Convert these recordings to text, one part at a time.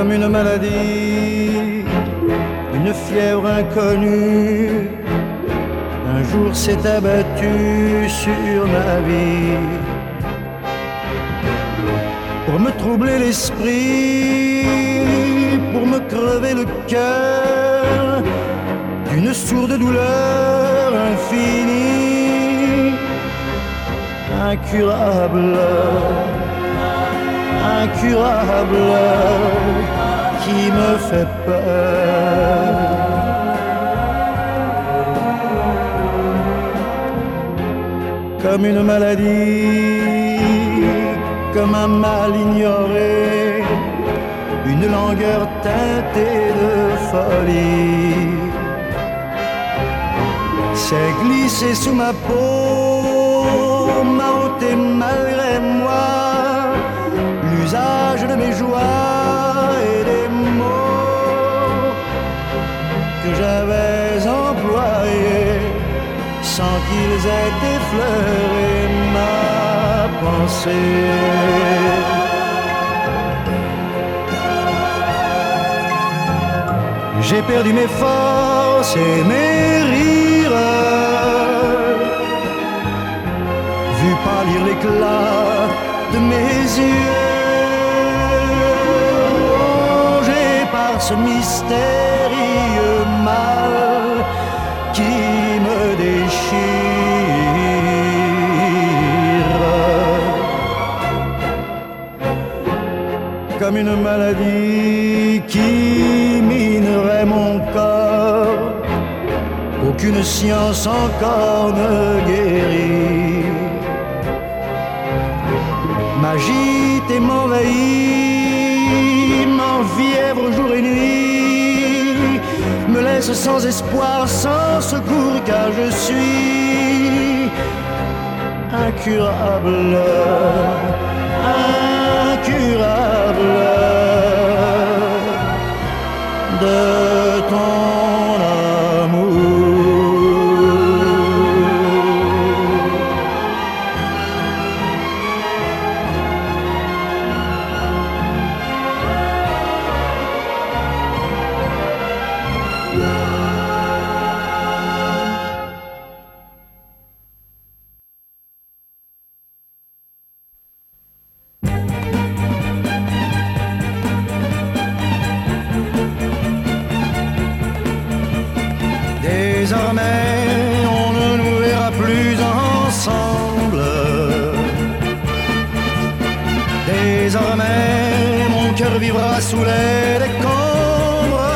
comme une maladie, une fièvre inconnue, un jour s'est abattu sur ma vie pour me troubler l'esprit, pour me crever le cœur d'une sourde douleur infinie, incurable, incurable, qui me fait peur. Comme une maladie, comme un mal ignoré, une langueur teintée de folie s'est glissée sous ma peau, m'a ôté malgré moi l'usage de mes joies et des mots que j'avais employés sans qu'ils aient effleuré ma pensée. J'ai perdu mes forces et mes rires, vu pâlir l'éclat de mes yeux, rongé par ce mystérieux mal qui me déchire. Comme une maladie qui minerait mon corps, aucune science encore ne guérit, m'agite et m'envahit, m'enfièvre jour et nuit, me laisse sans espoir, sans secours, car je suis incurable, incurable de ton amour. Désormais, on ne nous verra plus ensemble. Désormais, mon cœur vivra sous les décombres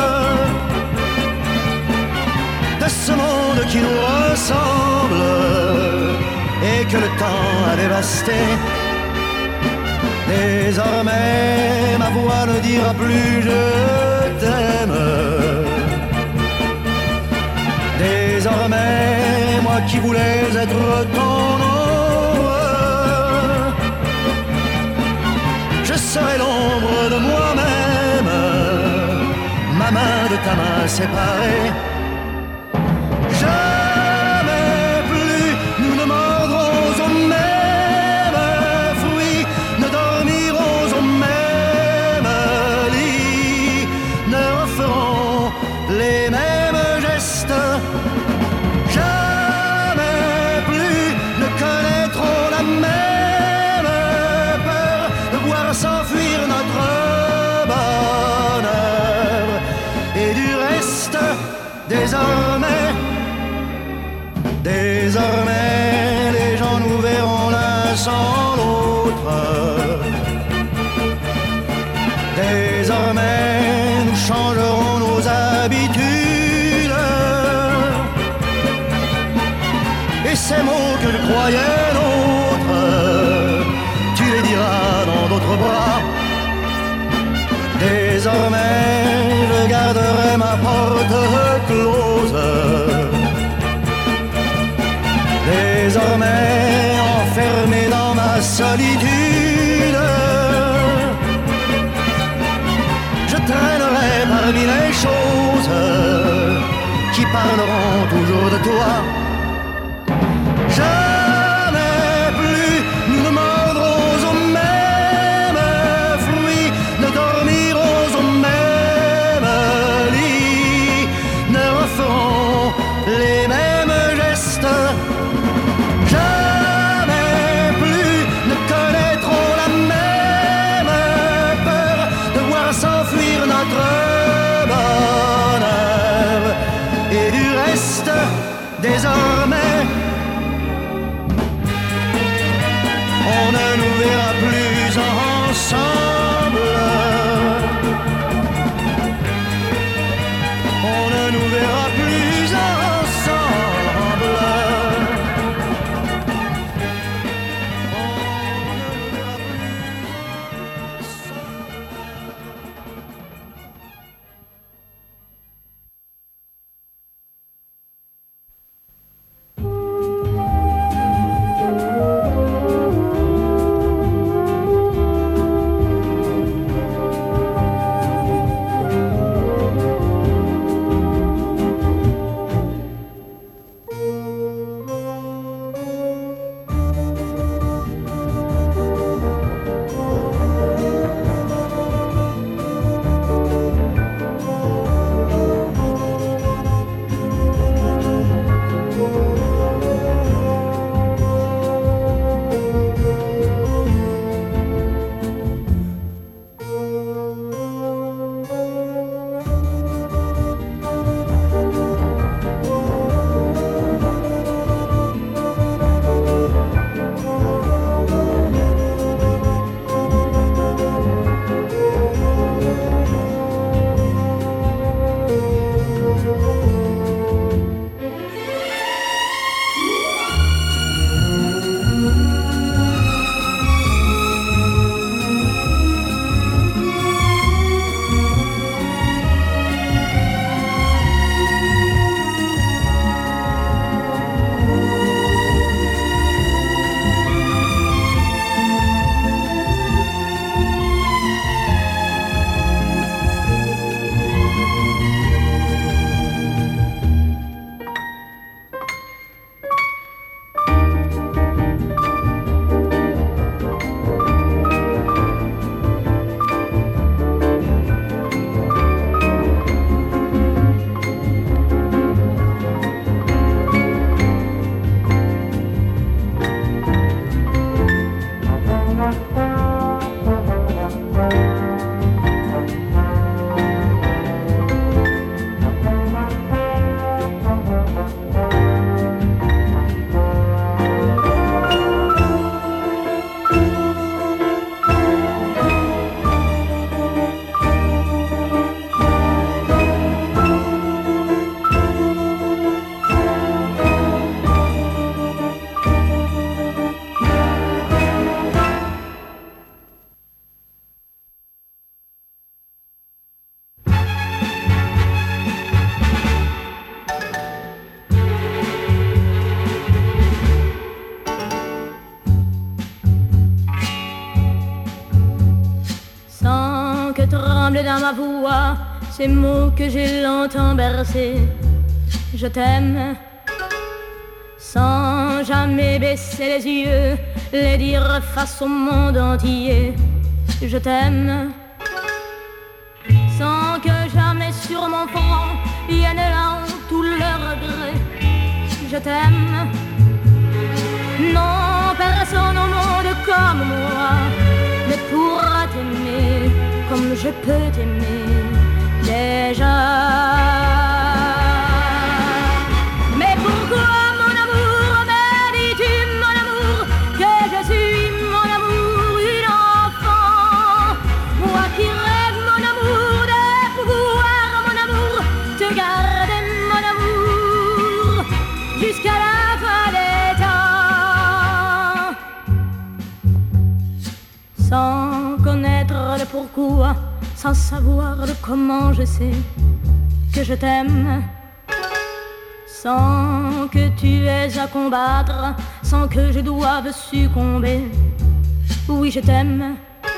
de ce monde qui nous ressemble et que le temps a dévasté. Désormais, ma voix ne dira plus je t'aime. Désormais, moi qui voulais être ton ombre, je serai l'ombre de moi-même, ma main de ta main séparée. Jamais plus nous ne mordrons au même fruit, ne dormirons au même lit, ne referons les mêmes gestes. Jamais plus ne connaîtrons la même peur de voir s'enfuir notre bonheur. Et du reste, désormais, les gens nous verront l'un sans l'autre. Désormais, nous changerons nos habitudes. Et ces mots que je croyais nôtres, tu les diras dans d'autres bras. Désormais, je garderai ma porte close. Désormais, enfermé dans ma solitude, je traînerai parmi les choses qui parleront toujours de toi. Jamais plus nous ne mordrons au même fruit, ne dormirons notre bonheur. Et du reste, désormais, on ne nous verra plus ensemble. On ne nous verra plus ensemble. Dans ma voix, ces mots que j'ai longtemps bercés. Je t'aime, sans jamais baisser les yeux, les dire face au monde entier. Je t'aime, sans que jamais sur mon front vienne là tout le regret. Je t'aime, non, personne au monde comme moi ne pourra t'aimer comme je peux t'aimer déjà. Mais pourquoi mon amour, me dis-tu mon amour, que je suis mon amour, une enfant. Moi qui rêve mon amour, de pouvoir mon amour, te garder mon amour, jusqu'à la fin des temps. Sans connaître le pourquoi, sans savoir le comment, je sais que je t'aime. Sans que tu aies à combattre, sans que je doive succomber. Oui, je t'aime,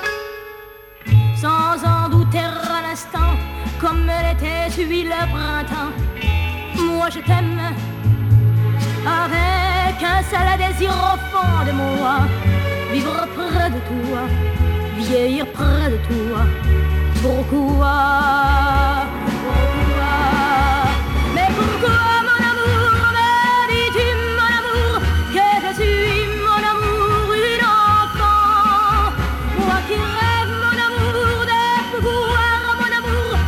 sans en douter un instant, comme l'été suit le printemps. Moi je t'aime, avec un seul désir au fond de moi, vivre près de toi, vieillir près de toi. Pourquoi? Pourquoi? Mais pourquoi mon amour, me dis-tu mon amour, que je suis mon amour, une enfant. Moi qui rêve mon amour, de pouvoir mon amour,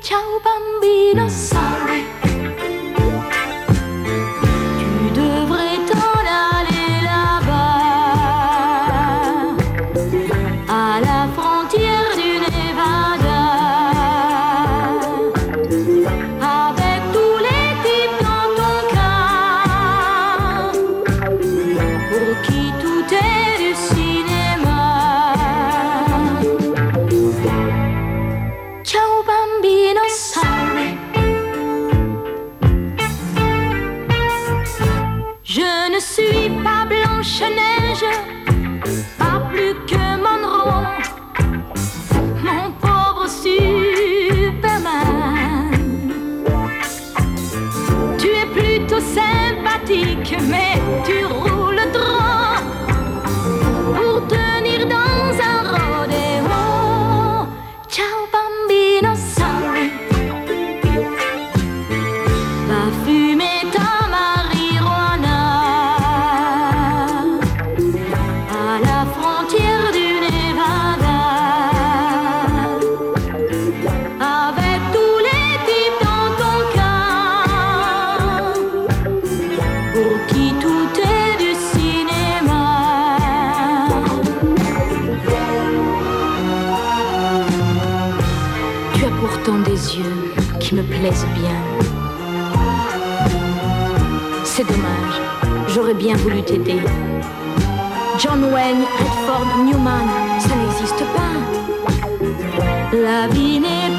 Ciao bambino, sorry. Tu devrais t'en aller là-bas, à la frontière du Nevada, avec tous les types dans ton cas, pour qui tout est du cinéma. Ciao bambino, sorry. Je ne suis pas Blanche-Neige, pas plus que Monroe, mon pauvre Superman. Tu es plutôt sympathique, mais tu roules droit pour tenir dans un rodéo. Ciao bambino, sorry. Va fumer ta marijuana à la frontière du Nevada, avec tous les types dans ton cas, pour qui tout est du cinéma. Tu as pourtant des yeux qui me plaisent bien. C'est dommage, j'aurais bien voulu t'aider. John Wayne, Redford, Newman, ça n'existe pas. La vie n'est